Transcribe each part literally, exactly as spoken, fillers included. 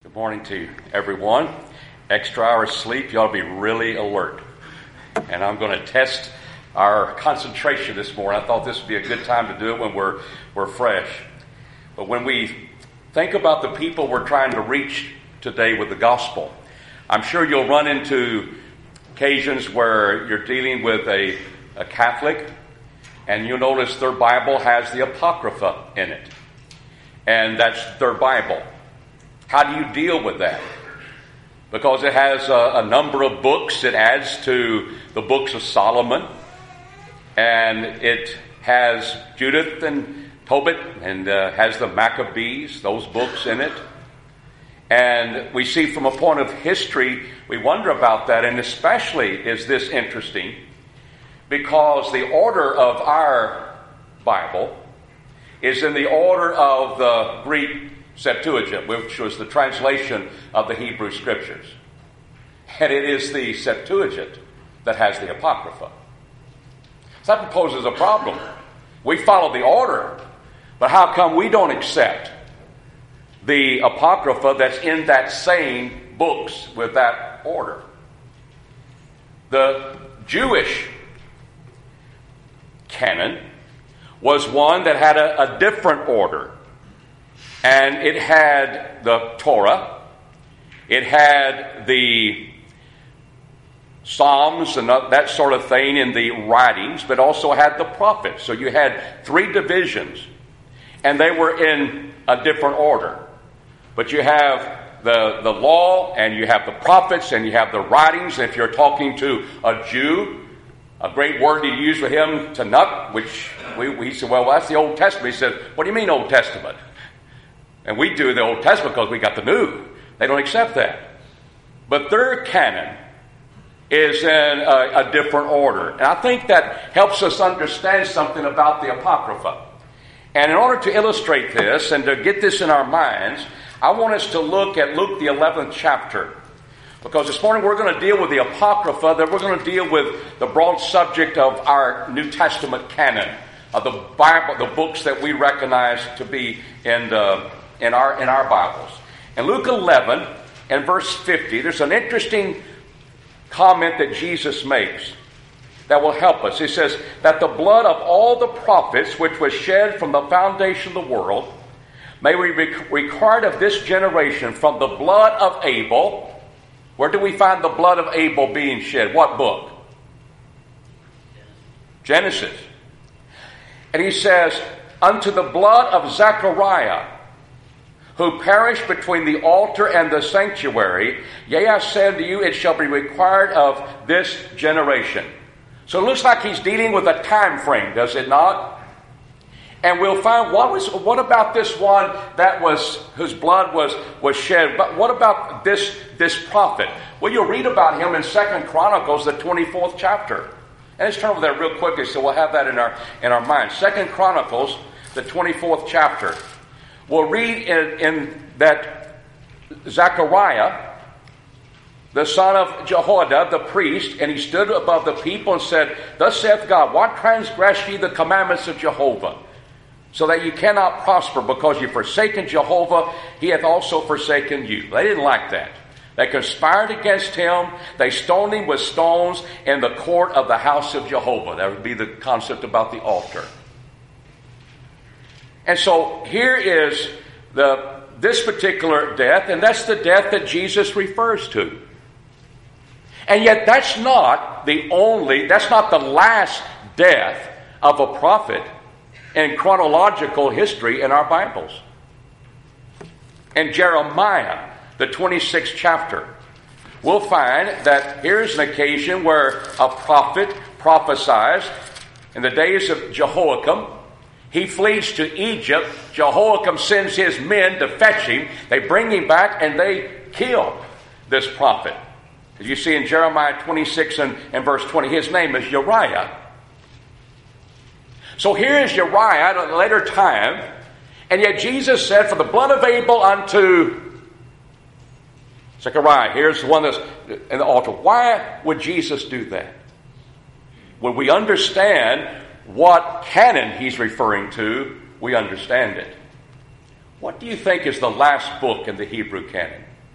Good morning to everyone. Extra hour sleep, you ought to be really alert. And I'm going to test our concentration this morning. I thought this would be a good time to do it when we're we're fresh. But when we think about the people we're trying to reach today with the gospel, I'm sure you'll run into occasions where you're dealing with a, a Catholic, and you'll notice their Bible has the Apocrypha in it. And that's their Bible. How do you deal with that? Because it has a, a number of books. It adds to the books of Solomon. And it has Judith and Tobit and uh, has the Maccabees, those books in it. And we see from a point of history, we wonder about that. And especially is this interesting because the order of our Bible is in the order of the Greek Septuagint, which was the translation of the Hebrew Scriptures. And it is the Septuagint that has the Apocrypha. So that poses a problem. We follow the order, but how come we don't accept the Apocrypha that's in that same books with that order? The Jewish canon was one that had a, a different order. And it had the Torah, it had the Psalms and that sort of thing in the writings, but also had the prophets. So you had three divisions, and they were in a different order. But you have the, the law, and you have the prophets, and you have the writings. And if you're talking to a Jew, a great word to use with him, Tanakh, which we, we said, well, that's the Old Testament. He said, what do you mean Old Testament? And we do the Old Testament because we got the New. They don't accept that. But their canon is in a, a different order. And I think that helps us understand something about the Apocrypha. And in order to illustrate this and to get this in our minds, I want us to look at Luke the eleventh chapter. Because this morning we're going to deal with the Apocrypha, then we're going to deal with the broad subject of our New Testament canon, of the Bible, the books that we recognize to be in the in our in our Bibles. In Luke eleven and verse fifty, there's an interesting comment that Jesus makes that will help us. He says that the blood of all the prophets which was shed from the foundation of the world may be required of this generation from the blood of Abel. Where do we find the blood of Abel being shed? What book? Genesis. And he says, unto the blood of Zechariah, who perished between the altar and the sanctuary, yea, I say unto you, it shall be required of this generation. So it looks like he's dealing with a time frame, does it not? And we'll find what was what about this one that was whose blood was was shed? But what about this this prophet? Well, you'll read about him in Second Chronicles, the twenty-fourth chapter. And let's turn over there real quickly so we'll have that in our in our minds. Second Chronicles, the twenty-fourth chapter. We'll read in, in that Zechariah, the son of Jehoiada, the priest, and he stood above the people and said, thus saith God, what transgress ye the commandments of Jehovah, so that you cannot prosper, because you've forsaken Jehovah, he hath also forsaken you. They didn't like that. They conspired against him. They stoned him with stones in the court of the house of Jehovah. That would be the concept about the altar. And so here is the this particular death, and that's the death that Jesus refers to. And yet that's not the only, that's not the last death of a prophet in chronological history in our Bibles. In Jeremiah, the twenty-sixth chapter, we'll find that here's an occasion where a prophet prophesies in the days of Jehoiakim. He flees to Egypt. Jehoiakim sends his men to fetch him. They bring him back and they kill this prophet. As you see in Jeremiah twenty-six and, and verse twenty, his name is Uriah. So here is Uriah at a later time, and yet Jesus said, for the blood of Abel unto Zechariah. Here's the one that's in the altar. Why would Jesus do that? When we understand what canon he's referring to, we understand it. What do you think is the last book in the Hebrew canon?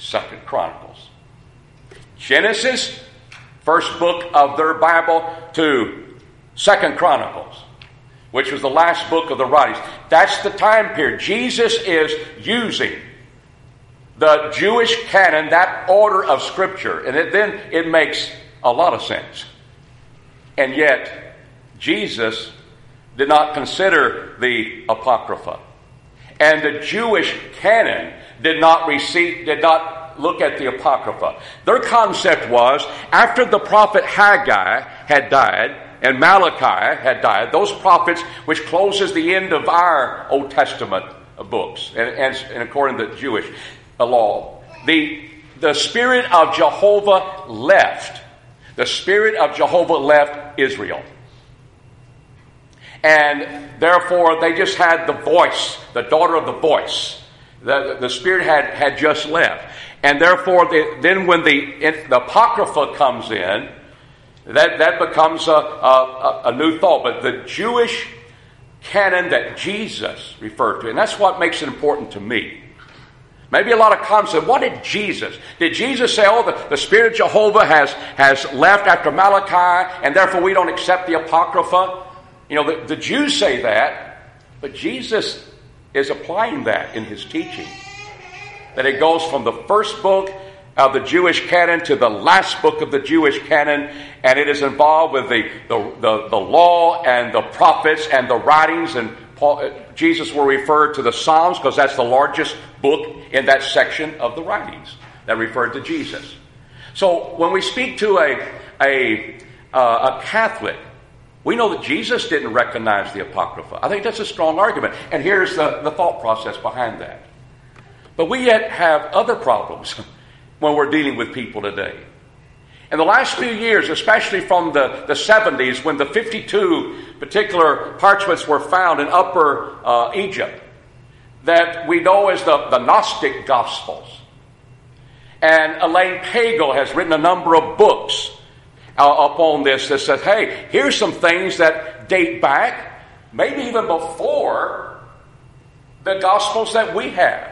Second Chronicles. Genesis, first book of their Bible, to Second Chronicles, which was the last book of the writings. That's the time period. Jesus is using the Jewish canon, that order of Scripture, and it, then it makes a lot of sense. And yet, Jesus did not consider the Apocrypha. And the Jewish canon did not receive, did not look at the Apocrypha. Their concept was, after the prophet Haggai had died, and Malachi had died, those prophets which closes the end of our Old Testament books, and, and, and according to the Jewish law, the, the Spirit of Jehovah left. The Spirit of Jehovah left Israel. And therefore, they just had the voice, the daughter of the voice. The, the Spirit had, had just left. And therefore, the, then when the, the Apocrypha comes in, that, that becomes a, a, a new thought. But the Jewish canon that Jesus referred to, and that's what makes it important to me. Maybe a lot of concepts. What did Jesus? Did Jesus say, oh, the, the Spirit of Jehovah has, has left after Malachi, and therefore we don't accept the Apocrypha? You know, the, the Jews say that, but Jesus is applying that in his teaching. That it goes from the first book of the Jewish canon to the last book of the Jewish canon, and it is involved with the, the, the, the law and the prophets and the writings, and Paul, Jesus will refer to the Psalms because that's the largest book in that section of the writings that referred to Jesus. So when we speak to a, a, uh, a Catholic, we know that Jesus didn't recognize the Apocrypha. I think that's a strong argument. And here's the, the thought process behind that. But we yet have other problems when we're dealing with people today. In the last few years, especially from the, the seventies, when the fifty-two particular parchments were found in Upper uh, Egypt, that we know as the, the Gnostic Gospels. And Elaine Pagel has written a number of books uh, upon this that says, hey, here's some things that date back, maybe even before the Gospels that we have.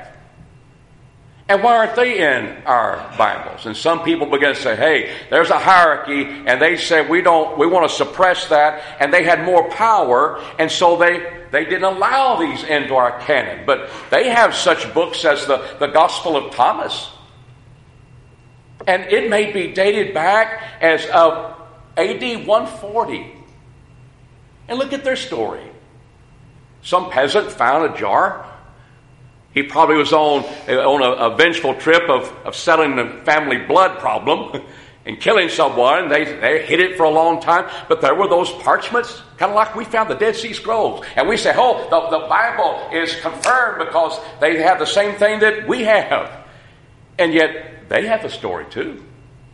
And why aren't they in our Bibles? And some people begin to say, hey, there's a hierarchy, and they say we don't, we want to suppress that, and they had more power, and so they, they didn't allow these into our canon. But they have such books as the, the Gospel of Thomas. And it may be dated back as of A D one forty. And look at their story. Some peasant found a jar. He probably was on, on a, a vengeful trip of, of settling the family blood problem and killing someone. They, they hid it for a long time. But there were those parchments, kind of like we found the Dead Sea Scrolls. And we say, oh, the, the Bible is confirmed because they have the same thing that we have. And yet, they have the story too.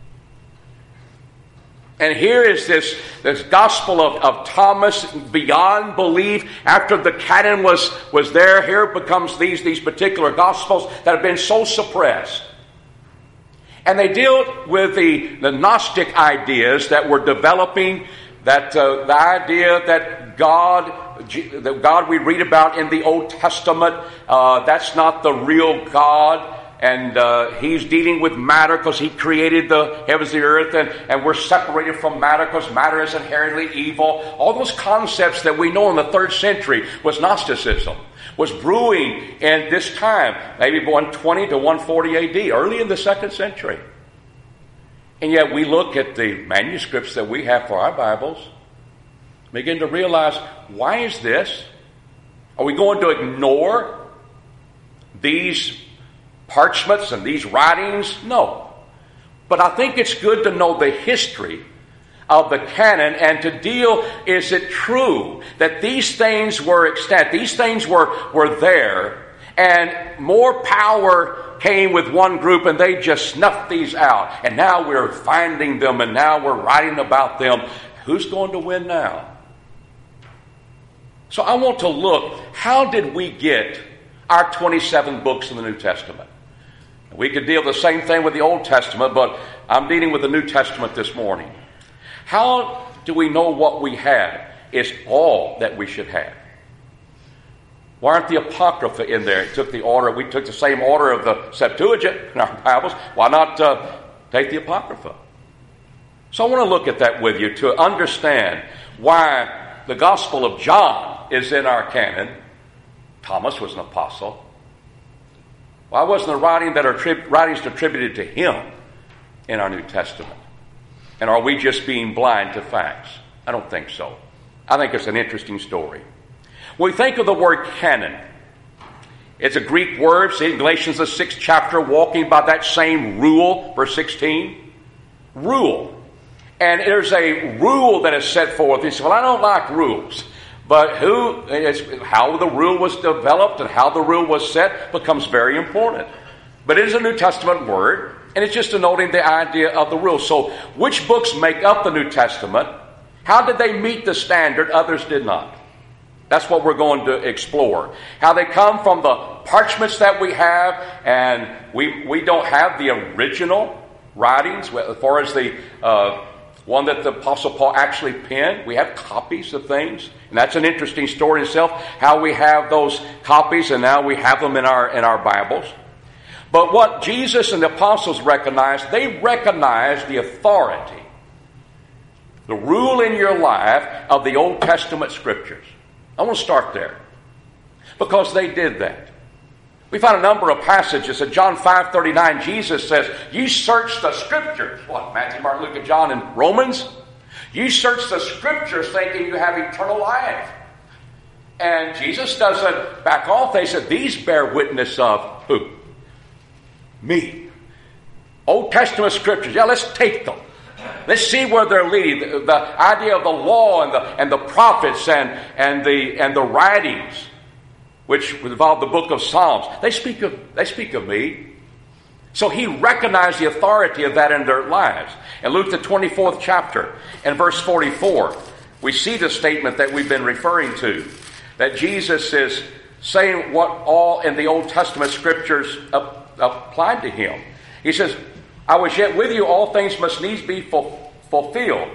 And here is this, this gospel of, of Thomas beyond belief. After the canon was, was there, here it becomes these, these particular gospels that have been so suppressed. And they deal with the, the Gnostic ideas that were developing, that uh, the idea that God, the God we read about in the Old Testament, uh, that's not the real God. And uh, he's dealing with matter because he created the heavens and the earth, and, and we're separated from matter because matter is inherently evil. All those concepts that we know in the third century was Gnosticism, was brewing in this time, maybe one twenty to one forty A D, early in the second century. And yet we look at the manuscripts that we have for our Bibles, begin to realize, why is this? Are we going to ignore these parchments and these writings? No. But I think it's good to know the history of the canon and to deal, is it true that these things were extant, these things were, were there, and more power came with one group and they just snuffed these out, and now we're finding them and now we're writing about them. Who's going to win now? So I want to look, how did we get our twenty-seven books in the New Testament? We could deal the same thing with the Old Testament, but I'm dealing with the New Testament this morning. How do we know what we have is all that we should have? Why aren't the Apocrypha in there? It took the order, we took the same order of the Septuagint in our Bibles. Why not uh, take the Apocrypha? So I want to look at that with you to understand why the Gospel of John is in our canon. Thomas was an apostle. Why wasn't the writing that are tri- writings attributed to him in our New Testament? And are we just being blind to facts? I don't think so. I think it's an interesting story. When we think of the word canon, it's a Greek word. See in Galatians the sixth chapter, walking by that same rule, verse sixteen. Rule. And there's a rule that is set forth. He said, well, I don't like rules. But who, it's, how the rule was developed and how the rule was set becomes very important. But it is a New Testament word, and it's just denoting the idea of the rule. So which books make up the New Testament? How did they meet the standard? Others did not. That's what we're going to explore. How they come from the parchments that we have, and we we don't have the original writings as far as the uh, one that the Apostle Paul actually penned. We have copies of things, and that's an interesting story in itself, how we have those copies and now we have them in our in our Bibles. But what Jesus and the apostles recognized, they recognized the authority, the rule in your life of the Old Testament Scriptures. I want to start there, because they did that. We find a number of passages. In John five thirty-nine, Jesus says, you search the Scriptures. What, Matthew, Mark, Luke, and John, and Romans? You search the Scriptures thinking you have eternal life. And Jesus doesn't back off. They said, these bear witness of who? Me. Old Testament Scriptures. Yeah, let's take them. Let's see where they're leading. The, the idea of the law and the and the prophets and and the and the writings, which involve the book of Psalms. They speak of they speak of me. So he recognized the authority of that in their lives. In Luke the twenty-fourth chapter and verse forty-four, we see the statement that we've been referring to, that Jesus is saying what all in the Old Testament Scriptures applied to him. He says, I was yet with you, all things must needs be ful- fulfilled.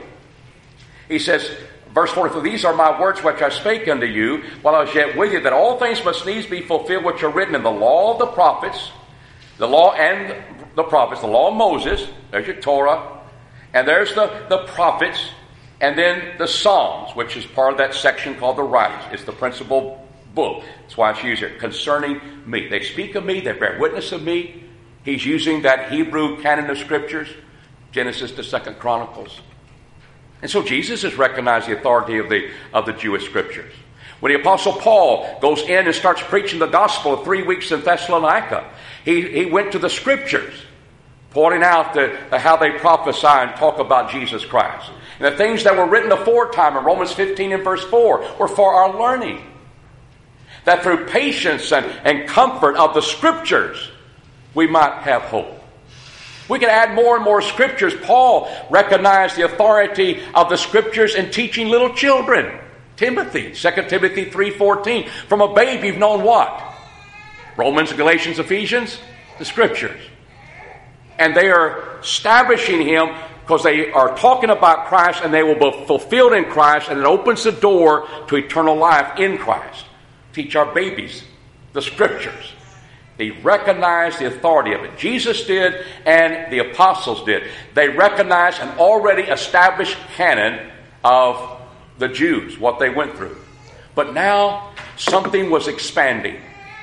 He says, verse forty-four, these are my words which I spake unto you while I was yet with you, that all things must needs be fulfilled which are written in the law of the prophets, the law and the prophets, the law of Moses, there's your Torah, and there's the, the prophets, and then the Psalms, which is part of that section called the writings. It's the principal book. That's why it's used here, concerning me. They speak of me, they bear witness of me. He's using that Hebrew canon of Scriptures, Genesis to Second Chronicles. And so Jesus has recognized the authority of the, of the Jewish Scriptures. When the Apostle Paul goes in and starts preaching the gospel of three weeks in Thessalonica, he, he went to the Scriptures, pointing out the, the, how they prophesy and talk about Jesus Christ. And the things that were written aforetime in Romans fifteen and verse four were for our learning. That through patience and, and comfort of the Scriptures, we might have hope. We can add more and more Scriptures. Paul recognized the authority of the Scriptures in teaching little children. Timothy, Second Timothy three fourteen. From a babe you've known what? Romans, Galatians, Ephesians, the Scriptures. And they are establishing him because they are talking about Christ, and they will be fulfilled in Christ, and it opens the door to eternal life in Christ. Teach our babies the Scriptures. They recognized the authority of it. Jesus did, and the apostles did. They recognized an already established canon of the Jews, what they went through. But now something was expanding.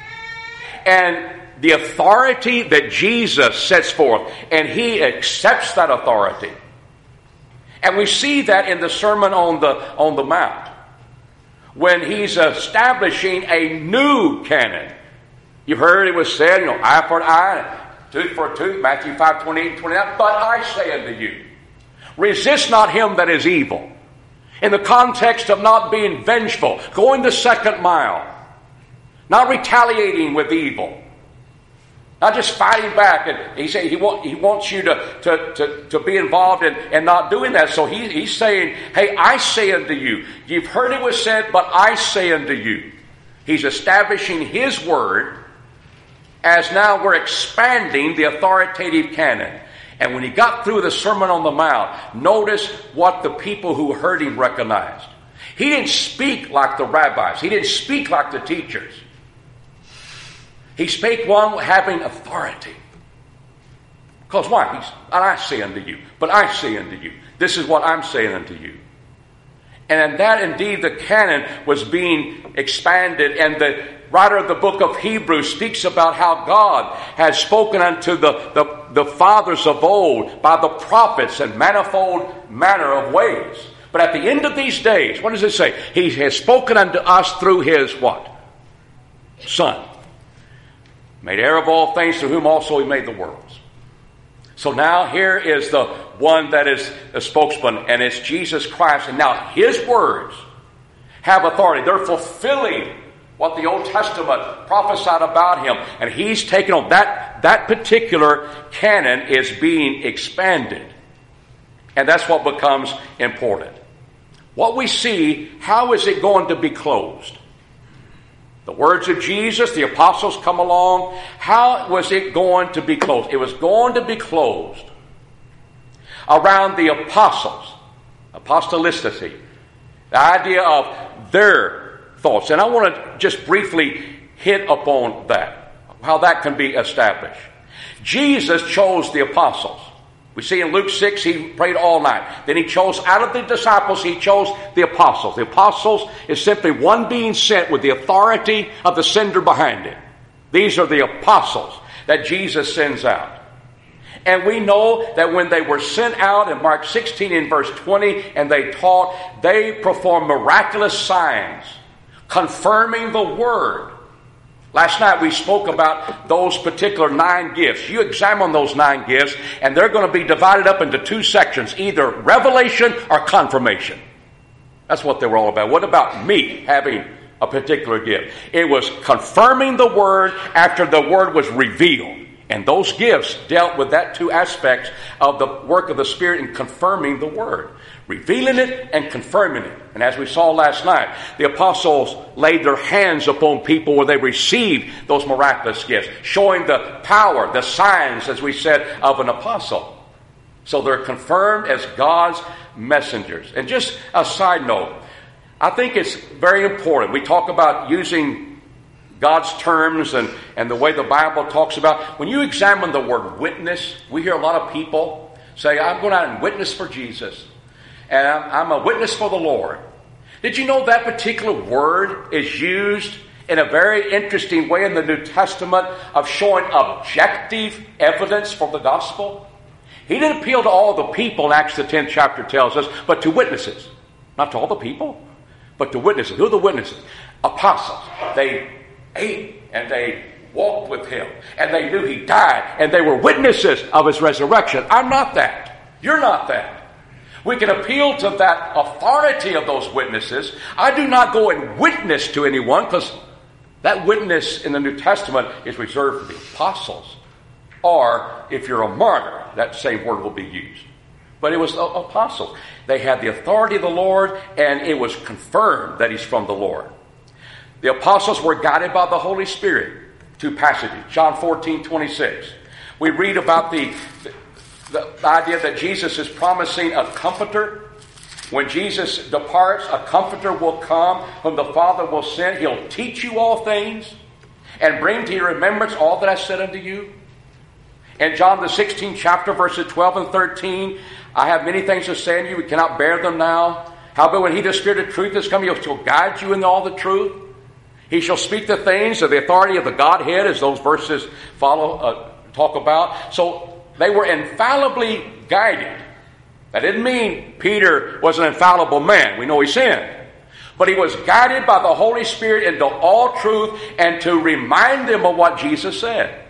And the authority that Jesus sets forth, and he accepts that authority. And we see that in the Sermon on the, on the Mount, when he's establishing a new canon. You've heard it was said, you know, eye for an eye, tooth for a tooth, Matthew five twenty-eight and twenty-nine. But I say unto you, resist not him that is evil. In the context of not being vengeful, going the second mile, not retaliating with evil, not just fighting back. And he say he want, he wants you to, to, to, to be involved in, in not doing that. So he, he's saying, hey, I say unto you, you've heard it was said, but I say unto you. He's establishing his word, as now we're expanding the authoritative canon. And when he got through the Sermon on the Mount, notice what the people who heard him recognized. He didn't speak like the rabbis. He didn't speak like the teachers. He spake one having authority. Because why? He's, and I say unto you, but I say unto you. This is what I'm saying unto you. And in that indeed the canon was being expanded, and the writer of the book of Hebrews speaks about how God has spoken unto the, the, the fathers of old by the prophets in manifold manner of ways. But at the end of these days, what does it say? He has spoken unto us through his what? Son. Made heir of all things, through whom also he made the worlds. So now here is the one that is a spokesman, and it's Jesus Christ. And now his words have authority. They're fulfilling what the Old Testament prophesied about him. And he's taken on that, that particular canon is being expanded. And that's what becomes important. What we see, how is it going to be closed? The words of Jesus, the apostles come along. How was it going to be closed? It was going to be closed around the apostles, apostolicity, the idea of their thoughts. And I want to just briefly hit upon that, how that can be established. Jesus chose the apostles. We see in Luke six, he prayed all night. Then he chose, out of the disciples, he chose the apostles. The apostles is simply one being sent with the authority of the sender behind it. These are the apostles that Jesus sends out. And we know that when they were sent out in Mark sixteen in verse twenty, and they taught, they performed miraculous signs, confirming the word. Last night we spoke about those particular nine gifts. You examine those nine gifts, and they're going to be divided up into two sections, either revelation or confirmation. That's what they were all about. What about me having a particular gift? It was confirming the word after the word was revealed. And those gifts dealt with that two aspects of the work of the Spirit in confirming the word. Revealing it and confirming it. And as we saw last night, the apostles laid their hands upon people where they received those miraculous gifts, showing the power, the signs, as we said, of an apostle. So they're confirmed as God's messengers. And just a side note, I think it's very important. We talk about using God's terms and, and the way the Bible talks about. When you examine the word witness, we hear a lot of people say, I'm going out and witness for Jesus. And I'm, I'm a witness for the Lord. Did you know that particular word is used in a very interesting way in the New Testament of showing objective evidence for the gospel? He didn't appeal to all the people, in Acts the tenth chapter tells us, but to witnesses. Not to all the people, but to witnesses. Who are the witnesses? Apostles. They ate and they walked with him, and they knew he died, and they were witnesses of his resurrection. I'm not that. You're not that. We can appeal to that authority of those witnesses. I do not go and witness to anyone, because that witness in the New Testament is reserved for the apostles. Or if you're a martyr, that same word will be used. But it was the apostles. They had the authority of the Lord, and it was confirmed that he's from the Lord. The apostles were guided by the Holy Spirit. Two passages. John fourteen twenty-six. We read about the, the, the idea that Jesus is promising a comforter. When Jesus departs, a comforter will come whom the Father will send. He'll teach you all things and bring to your remembrance all that I said unto you. In John the sixteenth chapter, verses twelve and thirteen, I have many things to say unto you, we cannot bear them now. Howbeit when he, the Spirit of truth, is come, he shall guide you in all the truth. He shall speak the things of the authority of the Godhead, as those verses follow, uh, talk about. So they were infallibly guided. That didn't mean Peter was an infallible man. We know he sinned. But he was guided by the Holy Spirit into all truth and to remind them of what Jesus said.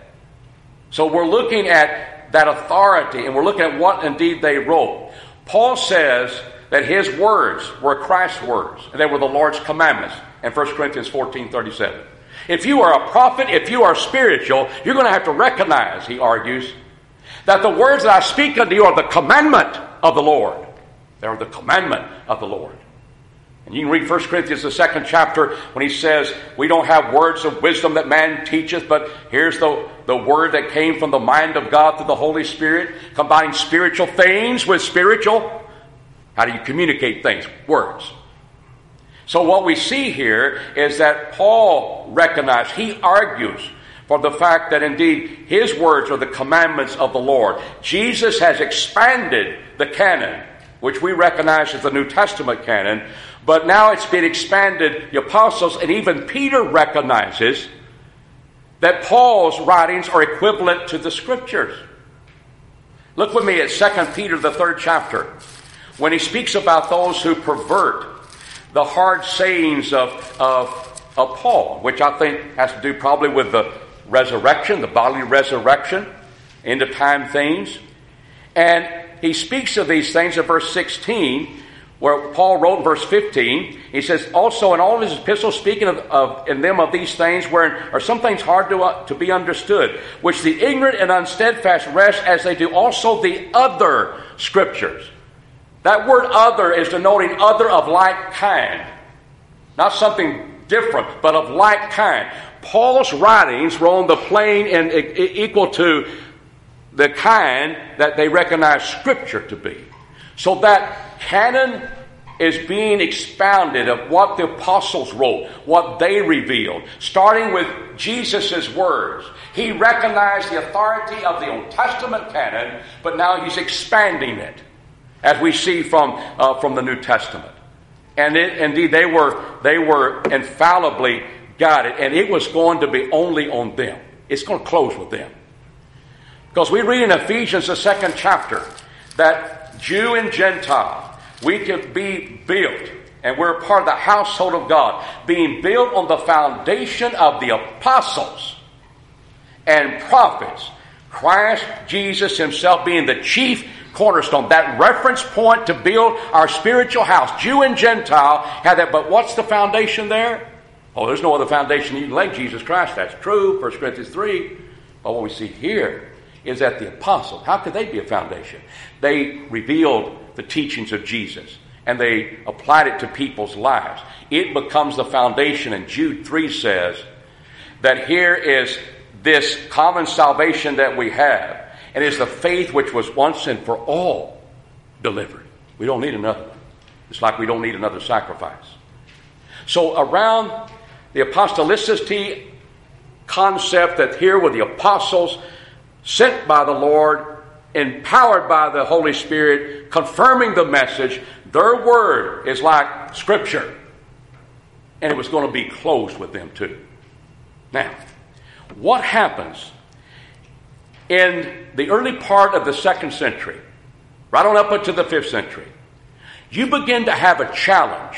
So we're looking at that authority, and we're looking at what indeed they wrote. Paul says that his words were Christ's words, and they were the Lord's commandments in First Corinthians fourteen thirty-seven. If you are a prophet, if you are spiritual, you're going to have to recognize, he argues, that the words that I speak unto you are the commandment of the Lord. They are the commandment of the Lord. And you can read First Corinthians, the second chapter, when he says, we don't have words of wisdom that man teacheth, but here's the, the word that came from the mind of God through the Holy Spirit, combining spiritual things with spiritual. How do you communicate things? Words. So what we see here is that Paul recognized, he argues for the fact that indeed his words are the commandments of the Lord. Jesus has expanded the canon, which we recognize as the New Testament canon, but now it's been expanded. The apostles and even Peter recognizes that Paul's writings are equivalent to the Scriptures. Look with me at Second Peter, the third chapter, when he speaks about those who pervert the hard sayings of, of, of Paul, which I think has to do probably with the resurrection, the bodily resurrection, end of time things. And he speaks of these things in verse sixteen, where Paul wrote in verse fifteen, he says, also in all his epistles, speaking of, of in them of these things, wherein are some things hard to, uh, to be understood, which the ignorant and unsteadfast rest, as they do also the other Scriptures. That word other is denoting other of like kind. Not something different, but of like kind. Paul's writings were on the plane and equal to the kind that they recognize Scripture to be. So that canon is being expounded of what the apostles wrote, what they revealed, starting with Jesus' words. He recognized the authority of the Old Testament canon, but now he's expanding it, as we see from uh, from the New Testament. And it, indeed, they were they were infallibly guided, and it was going to be only on them. It's going to close with them. Because we read in Ephesians, the second chapter, that Jew and Gentile, we can be built, and we're a part of the household of God, being built on the foundation of the apostles and prophets, Christ Jesus himself being the chief cornerstone, that reference point to build our spiritual house. Jew and Gentile had that, but what's the foundation there? Oh, there's no other foundation you can lay, Jesus Christ. That's true, First Corinthians three. But what we see here is that the apostles, how could they be a foundation? They revealed the teachings of Jesus, and they applied it to people's lives. It becomes the foundation, and Jude three says that here is this common salvation that we have, and is the faith which was once and for all delivered. We don't need another one. It's like we don't need another sacrifice. So around the apostolicity concept that here were the apostles sent by the Lord, empowered by the Holy Spirit, confirming the message, their word is like Scripture. And it was going to be closed with them too. Now, what happens in the early part of the second century, right on up into the fifth century? You begin to have a challenge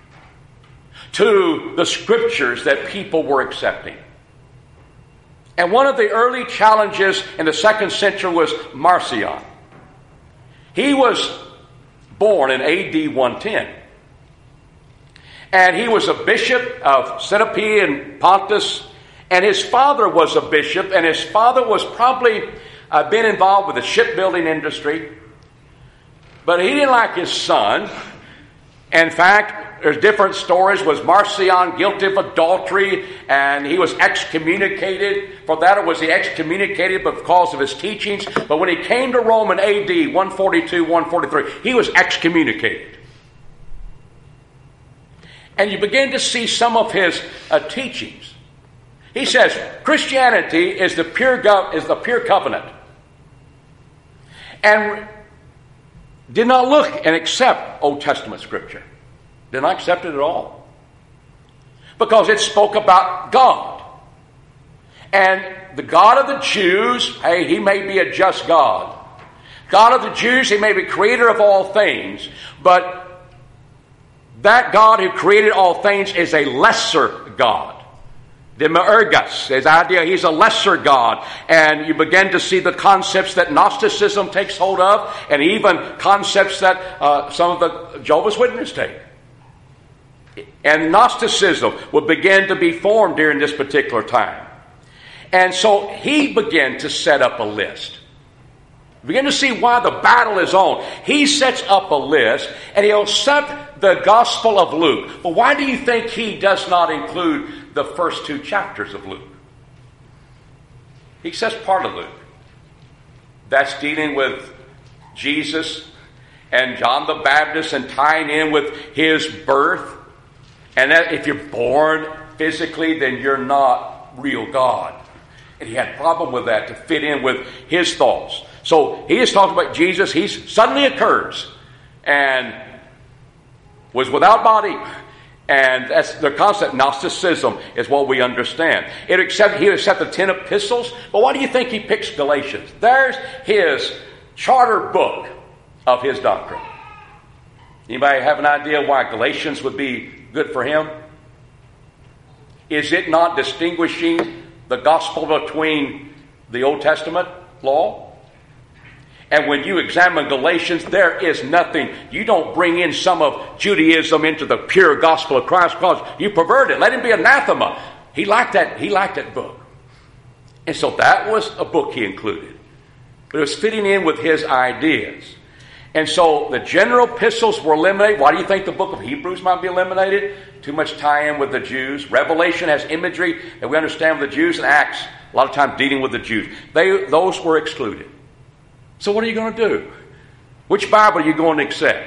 to the Scriptures that people were accepting. And one of the early challenges in the second century was Marcion. He was born in A D one ten. And he was a bishop of Sinope and Pontus. And his father was a bishop. And his father was probably uh, been involved with the shipbuilding industry. But he didn't like his son. In fact, there's different stories. Was Marcion guilty of adultery and he was excommunicated for that, or was he excommunicated because of his teachings? But when he came to Rome in A D one forty-two, one forty-three, he was excommunicated. And you begin to see some of his uh, teachings. He says Christianity is the pure gov- is the pure covenant, and did not look and accept Old Testament Scripture. Did not accept it at all. Because it spoke about God. And the God of the Jews, hey, he may be a just God. God of the Jews, he may be creator of all things. But that God who created all things is a lesser God. Demiurgus, his idea, he's a lesser God. And you begin to see the concepts that Gnosticism takes hold of, and even concepts that uh, some of the Jehovah's Witnesses take. And Gnosticism would begin to be formed during this particular time. And so he began to set up a list. Begin to see why the battle is on. He sets up a list, and he'll set the Gospel of Luke. But why do you think he does not include the first two chapters of Luke? He says part of Luke. That's dealing with Jesus and John the Baptist and tying in with his birth. And that if you're born physically, then you're not real God. And he had a problem with that to fit in with his thoughts. So he is talking about Jesus. He suddenly occurs and was without body. And that's the concept. Gnosticism is what we understand. It accept, he accepted the ten epistles. But why do you think he picks Galatians? There's his charter book of his doctrine. Anybody have an idea why Galatians would be good for him? Is it not distinguishing the gospel between the Old Testament law? And when you examine Galatians, there is nothing. You don't bring in some of Judaism into the pure gospel of Christ because you pervert it. Let him be anathema. He liked that, he liked that book. And so that was a book he included. But it was fitting in with his ideas. And so the general epistles were eliminated. Why do you think the book of Hebrews might be eliminated? Too much tie-in with the Jews. Revelation has imagery that we understand with the Jews, and Acts, a lot of times dealing with the Jews. They, those were excluded. So what are you going to do? Which Bible are you going to accept?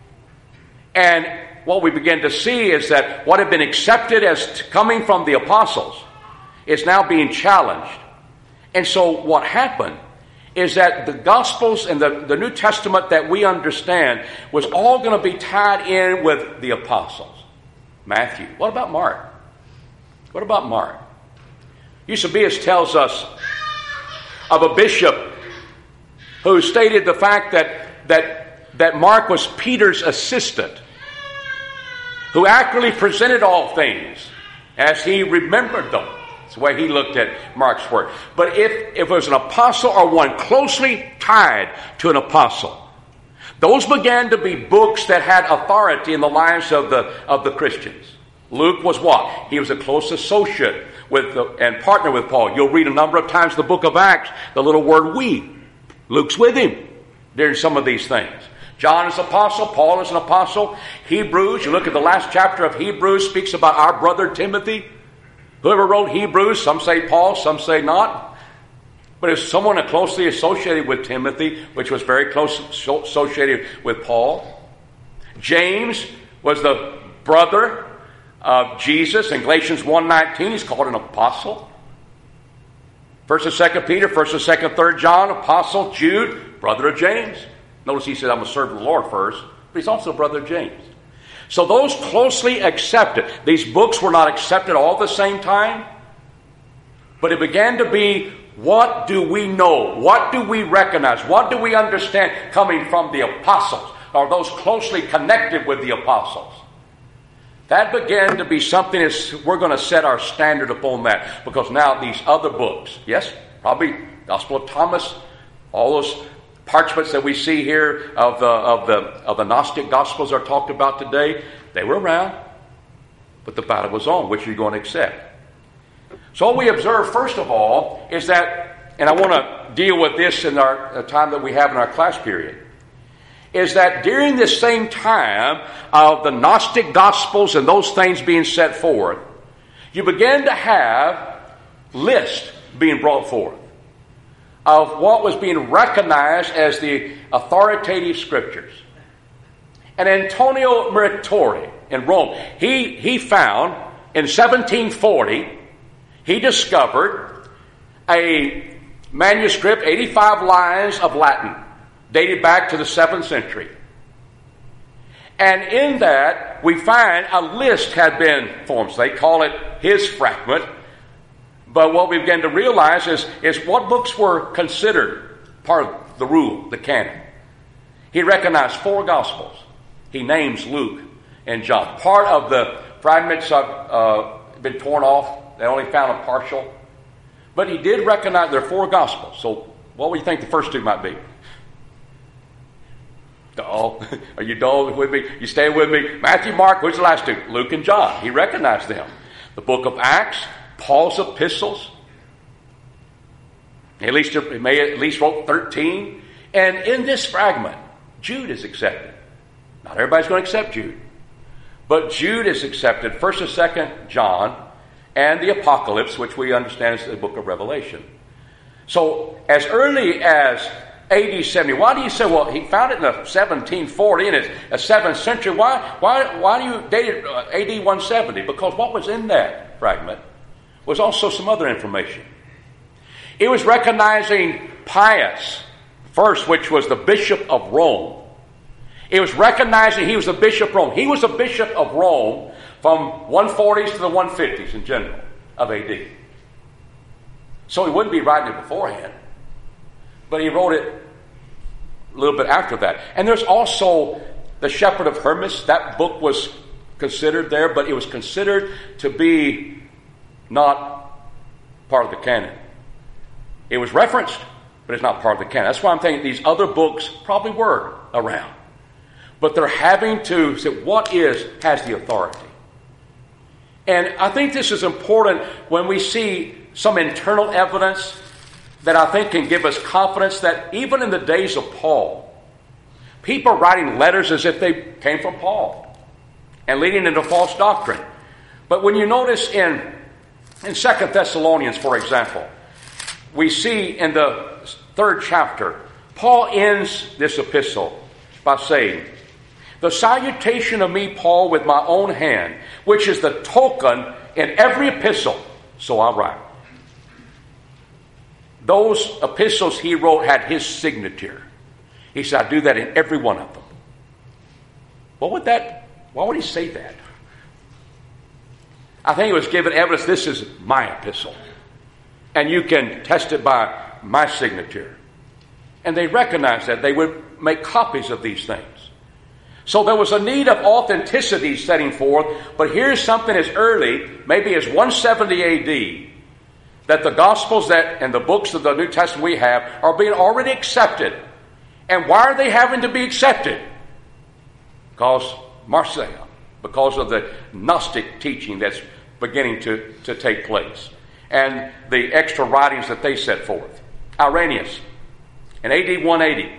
And what we begin to see is that what had been accepted as coming from the apostles is now being challenged. And so what happened is that the Gospels and the, the New Testament that we understand was all going to be tied in with the apostles. Matthew. What about Mark? What about Mark? Eusebius tells us of a bishop who stated the fact that, that, that Mark was Peter's assistant, who accurately presented all things as he remembered them. That's the way he looked at Mark's work. But if, if it was an apostle or one closely tied to an apostle, those began to be books that had authority in the lives of the, of the Christians. Luke was what? He was a close associate with the, and partner with Paul. You'll read a number of times in the book of Acts, the little word we. Luke's with him during some of these things. John is an apostle. Paul is an apostle. Hebrews, you look at the last chapter of Hebrews, speaks about our brother Timothy. Whoever wrote Hebrews, some say Paul, some say not. But it's someone closely associated with Timothy, which was very close associated with Paul. James was the brother of Jesus. In Galatians one nineteen, he's called an apostle. First and Second Peter, First and Second, Third John, apostle. Jude, brother of James. Notice he said, I'm a servant of the Lord first, but he's also a brother of James. So those closely accepted. These books were not accepted all at the same time, but it began to be, what do we know? What do we recognize? What do we understand coming from the apostles, or those closely connected with the apostles? That began to be something as we're going to set our standard upon that, because now these other books, yes, probably Gospel of Thomas, all those parchments that we see here of the of the of the Gnostic Gospels are talked about today, they were around, but the battle was on. Which are you going to accept? So what we observe first of all is that, and I want to deal with this in our the time that we have in our class period, is that during this same time of the Gnostic Gospels and those things being set forth, you begin to have lists being brought forth of what was being recognized as the authoritative scriptures. And Antonio Muratori in Rome, he, he found in seventeen forty, he discovered a manuscript, eighty-five lines of Latin, dated back to the seventh century. And in that, we find a list had been formed. So they call it his fragment. But what we began to realize is, is what books were considered part of the rule, the canon. He recognized four Gospels. He names Luke and John. Part of the fragments have uh, been torn off. They only found a partial. But he did recognize there are four Gospels. So what do you think the first two might be? Dull. Are you dull with me? You stay with me? Matthew, Mark, who's the last two? Luke and John. He recognized them. The book of Acts, Paul's epistles. At least he may at least wrote thirteen. And in this fragment, Jude is accepted. Not everybody's going to accept Jude. But Jude is accepted, first and second John, and the Apocalypse, which we understand is the book of Revelation. So as early as A D seventy, why do you say, well, he found it in the seventeen forty and it's a seventh century. Why, why, why do you date it uh, A D one seventy? Because what was in that fragment was also some other information. It was recognizing Pius first, which was the Bishop of Rome. It was recognizing he was the Bishop of Rome. He was the Bishop of Rome from one forties to the one fifties in general of A D. So he wouldn't be writing it beforehand, but he wrote it a little bit after that. And there's also the Shepherd of Hermas. That book was considered there, but it was considered to be not part of the canon. It was referenced, but it's not part of the canon. That's why I'm thinking these other books probably were around. But they're having to say, what is, has the authority? And I think this is important when we see some internal evidence that I think can give us confidence that even in the days of Paul, people are writing letters as if they came from Paul and leading into false doctrine. But when you notice in, in Second Thessalonians, for example, we see in the third chapter, Paul ends this epistle by saying, "The salutation of me, Paul, with my own hand, which is the token in every epistle, so I write." Those epistles he wrote had his signature. He said, "I do that in every one of them." What would that, why would he say that? I think it was given evidence, this is my epistle. And you can test it by my signature. And they recognized that. They would make copies of these things. So there was a need of authenticity setting forth, but here's something as early, maybe as one seventy A D, that the Gospels that and the books of the New Testament we have are being already accepted. And why are they having to be accepted? Because Marcion, because of the Gnostic teaching that's beginning to, to take place, and the extra writings that they set forth. Irenaeus, in A D one eighty,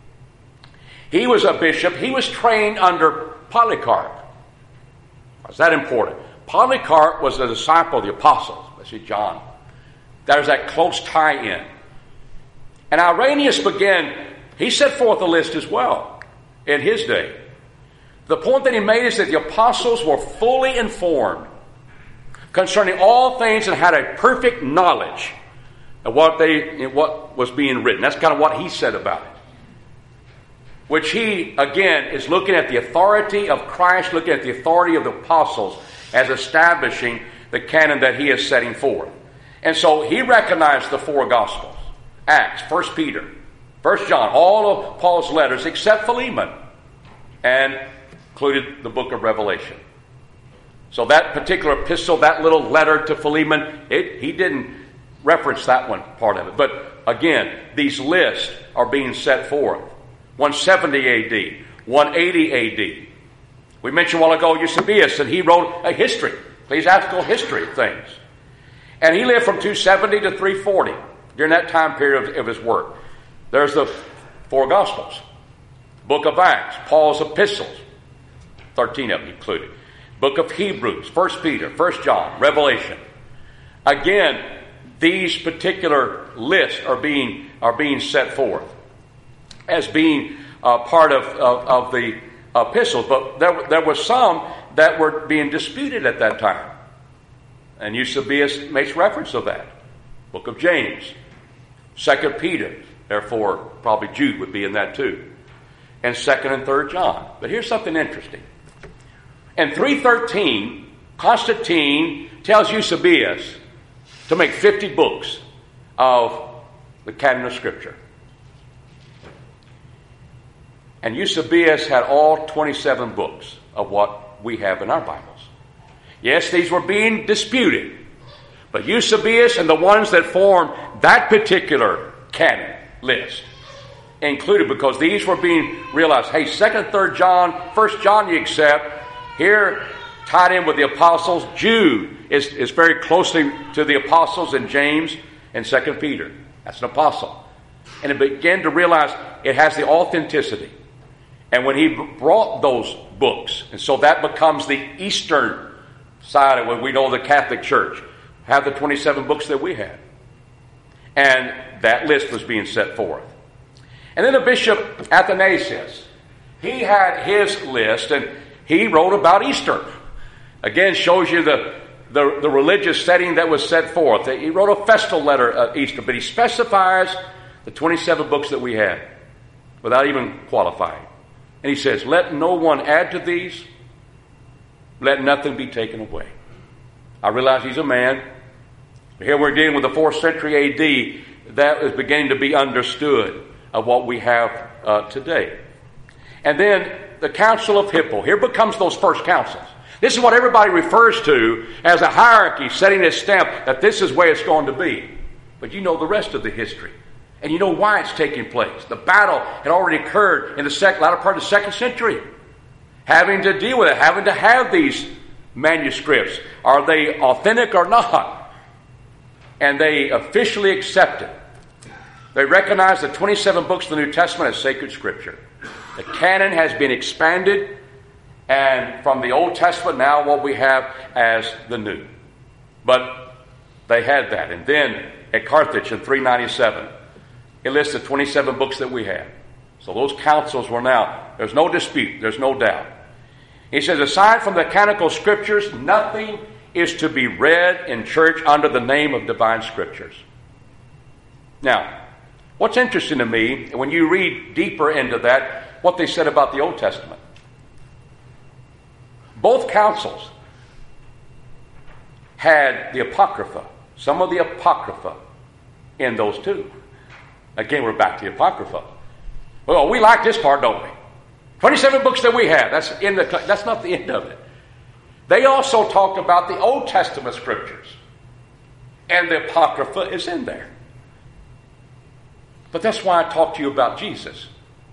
he was a bishop. He was trained under Polycarp. Why is that important? Polycarp was a disciple of the apostles. Let's see, John. There's that close tie-in. And Irenaeus began, he set forth a list as well in his day. The point that he made is that the apostles were fully informed concerning all things and had a perfect knowledge of what they what was being written. That's kind of what he said about it. Which he, again, is looking at the authority of Christ, looking at the authority of the apostles as establishing the canon that he is setting forth. And so he recognized the four Gospels. Acts, First Peter, First John, all of Paul's letters except Philemon, and included the book of Revelation. So that particular epistle, that little letter to Philemon, it, he didn't reference that one part of it. But again, these lists are being set forth. one seventy A D, one eighty A D. We mentioned a while ago Eusebius, and he wrote a history, ecclesiastical history of things. And he lived from two seventy to three forty during that time period of, of his work. There's the four Gospels, book of Acts, Paul's epistles, thirteen of them included. Book of Hebrews, First Peter, First John, Revelation. Again, these particular lists are being are being set forth as being uh, part of, of, of the epistles. But there, there were some that were being disputed at that time. And Eusebius makes reference to that. Book of James, Second Peter, therefore probably Jude would be in that too. And Second and Third John. But here's something interesting. In three thirteen, Constantine tells Eusebius to make fifty books of the canon of Scripture. And Eusebius had all twenty-seven books of what we have in our Bibles. Yes, these were being disputed. But Eusebius and the ones that formed that particular canon list included, because these were being realized. Hey, Second, Third John, First John you accept. Here, tied in with the apostles, Jude is, is very closely to the apostles in James and Second Peter. That's an apostle. And it began to realize it has the authenticity. And when he brought those books, and so that becomes the Eastern side of what we know the Catholic Church, have the twenty-seven books that we had. And that list was being set forth. And then the Bishop Athanasius, he had his list, and he wrote about Easter. Again, shows you the, the, the religious setting that was set forth. He wrote a festal letter at Easter, but he specifies the twenty-seven books that we had without even qualifying. And he says, let no one add to these, let nothing be taken away. I realize he's a man. Here we're dealing with the fourth century A D. That is beginning to be understood of what we have uh, today. And then the Council of Hippo. Here becomes those first councils. This is what everybody refers to as a hierarchy, setting its stamp that this is where it's going to be. But you know the rest of the history. And you know why it's taking place. The battle had already occurred in the sec- latter part of the second century. Having to deal with it, having to have these manuscripts. Are they authentic or not? And they officially accept it. They recognize the twenty-seven books of the New Testament as sacred scripture. The canon has been expanded, and from the Old Testament now what we have as the New. But they had that. And then at Carthage in three ninety-seven, it lists the twenty-seven books that we have. So those councils were now, there's no dispute, there's no doubt. He says, aside from the canonical scriptures, nothing is to be read in church under the name of divine scriptures. Now, what's interesting to me, when you read deeper into that, what they said about the Old Testament. Both councils had the Apocrypha, some of the Apocrypha in those two. Again, we're back to the Apocrypha. Well, we like this part, don't we? twenty-seven books that we have. That's in the. That's not the end of it. They also talked about the Old Testament scriptures. And the Apocrypha is in there. But that's why I talked to you about Jesus.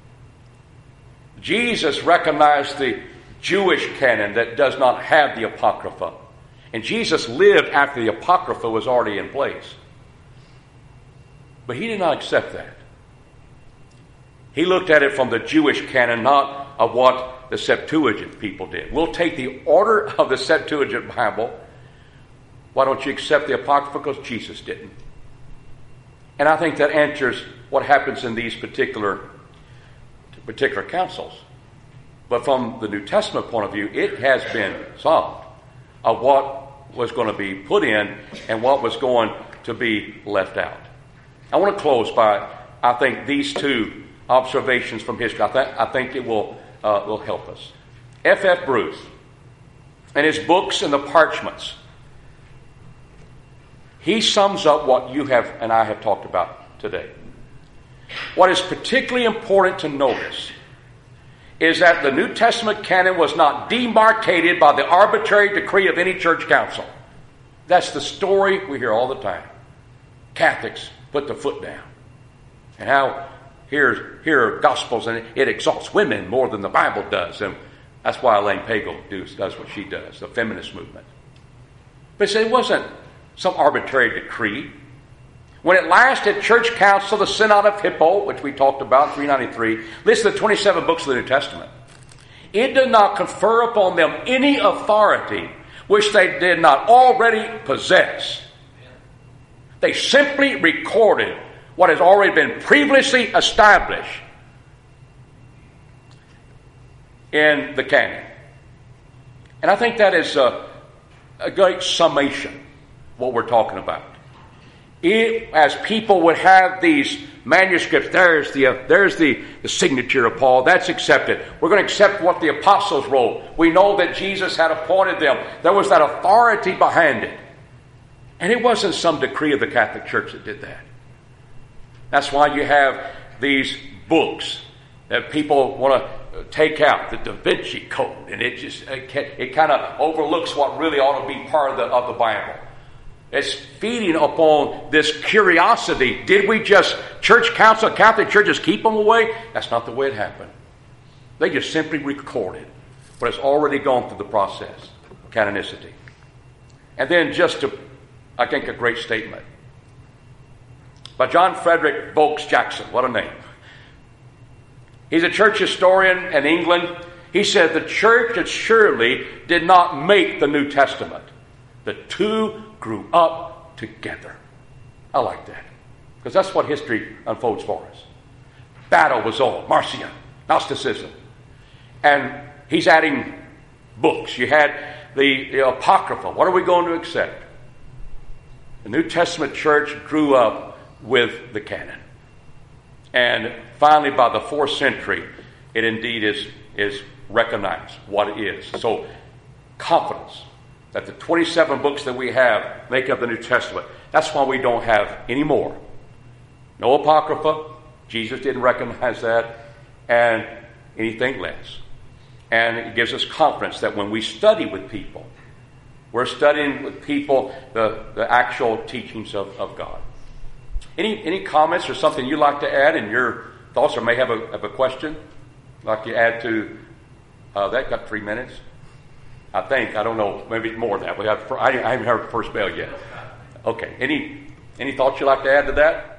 Jesus recognized the Jewish canon that does not have the Apocrypha. And Jesus lived after the Apocrypha was already in place. But he did not accept that. He looked at it from the Jewish canon, not of what the Septuagint people did. We'll take the order of the Septuagint Bible. Why don't you accept the Apocrypha? Because Jesus didn't. And I think that answers what happens in these particular, particular councils. But from the New Testament point of view, it has been solved of what was going to be put in and what was going to be left out. I want to close by, I think, these two observations from history. I, th- I think it will, uh, will help us. F F Bruce, in his books and the parchments, he sums up what you have and I have talked about today. What is particularly important to notice is that the New Testament canon was not demarcated by the arbitrary decree of any church council. That's the story we hear all the time. Catholics put the foot down. And how here, here are gospels, and it exalts women more than the Bible does. And that's why Elaine Pagel does, does what she does, the feminist movement. But it wasn't some arbitrary decree. When at last at church council, the Synod of Hippo, which we talked about, three ninety-three, listed the twenty-seven books of the New Testament. It did not confer upon them any authority which they did not already possess. They simply recorded what has already been previously established in the canon. And I think that is a, a great summation of what we're talking about. It, as people would have these manuscripts, there's the uh, there's the, the signature of Paul, that's accepted. We're going to accept what the apostles wrote. We know that Jesus had appointed them. There was that authority behind it. And it wasn't some decree of the Catholic Church that did that. That's why you have these books that people want to take out, the Da Vinci Code, and it just it, it kind of overlooks what really ought to be part of the of the Bible. It's feeding upon this curiosity. Did we just, church council, Catholic churches, keep them away? That's not the way it happened. They just simply recorded what has already gone through the process of canonicity. And then just to, I think, a great statement by John Frederick Vokes Jackson. What a name. He's a church historian in England. He said the church surely did not make the New Testament. The two grew up together. I like that, because that's what history unfolds for us. Battle was on, Marcion, Gnosticism. And he's adding books. You had the, the Apocrypha. What are we going to accept? The New Testament church grew up with the canon. And finally, by the fourth century, it indeed is, is recognized what it is. So, confidence that the twenty-seven books that we have make up the New Testament. That's why we don't have any more. No Apocrypha. Jesus didn't recognize that. And anything less. And it gives us confidence that when we study with people, we're studying with people the, the actual teachings of, of God. Any any comments or something you'd like to add in your thoughts, or may have a, have a question? Like to add to uh, that? Got three minutes? I think. I don't know. Maybe more than that. We have, I, I haven't heard the first bell yet. Okay. Any any thoughts you'd like to add to that?